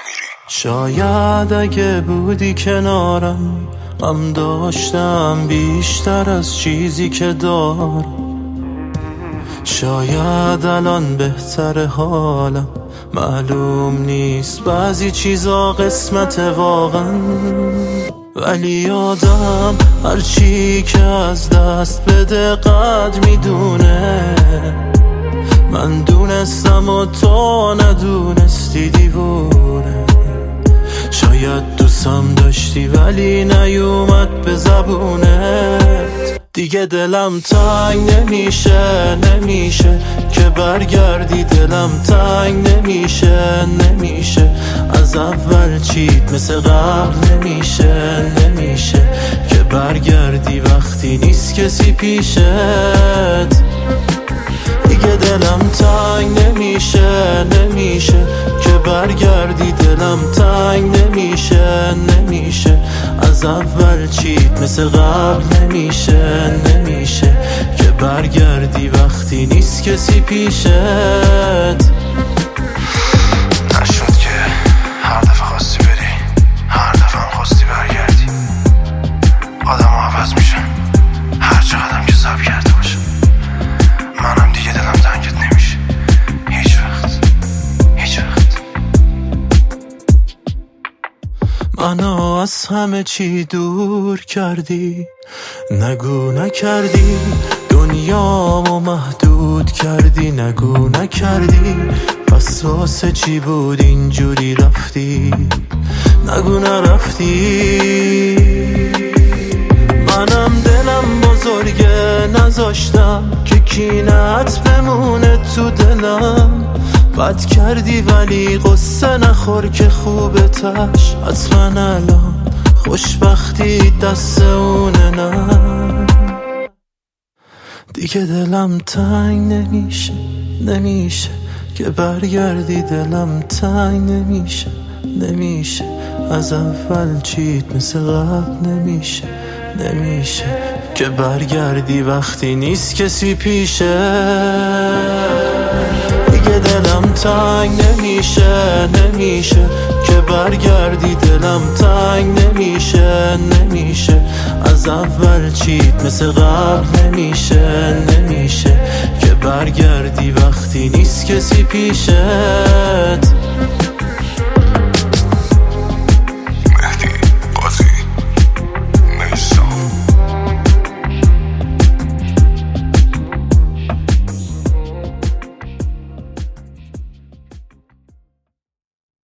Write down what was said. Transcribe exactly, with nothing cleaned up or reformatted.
امیری. شاید اگه بودی کنارم غم داشتم بیشتر از چیزی که دارم. شاید الان بهتر حالم، معلوم نیست بعضی چیزا قسمت واقعا. ولی آدم هرچی که از دست بده قدر میدونه. من دونستم و تو ندونستی دیوونه. شاید دوستم داشتی ولی نیومد به زبونت. دیگه دلم تنگ نمیشه نمیشه که برگردی. دلم تنگ نمیشه نمیشه از اول چیت مثل قبل نمیشه نمیشه که برگردی وقتی نیست کسی پیشت. دیگه دلم تنگ نمیشه نمیشه که برگردی. دلم تنگ نمیشه نمیشه از اول چیت مثل قبل نمیشه نمیشه که برگردی وقتی نیست کسی پیشت. نشد که هر دفعه خواستی بری، هر دفعه هم خواستی برگردی. آدم ها عوض میشن هر چقدرم که صبر کرده باشه. منم دیگه دلم تنگت نمیشه هیچ وقت هیچ وقت. منو از همه چی دور کردی، نگو نکردی. دنیامو محدود کردی، نگو نکردی. پس واسه چی بود اینجوری رفتی، نگو نرفتی. منم دلم بزرگه نذاشتم که کینت بمونه تو دلم. بد کردی ولی قصه نخور که خوبه تش. حتما الان خوشبختی دست اونه. نه دیگه دلم تنگ نمیشه نمیشه که برگردی. دلم تنگ نمیشه نمیشه از اول چیت مثل قبل نمیشه نمیشه که برگردی وقتی نیست کسی پیشه. دیگه دلم تنگ نمیشه نمیشه که برگردی. دلم تنگ نمیشه نمیشه از اول چیت مثل قبل نمیشه نمیشه که برگردی وقتی نیست کسی پیشت.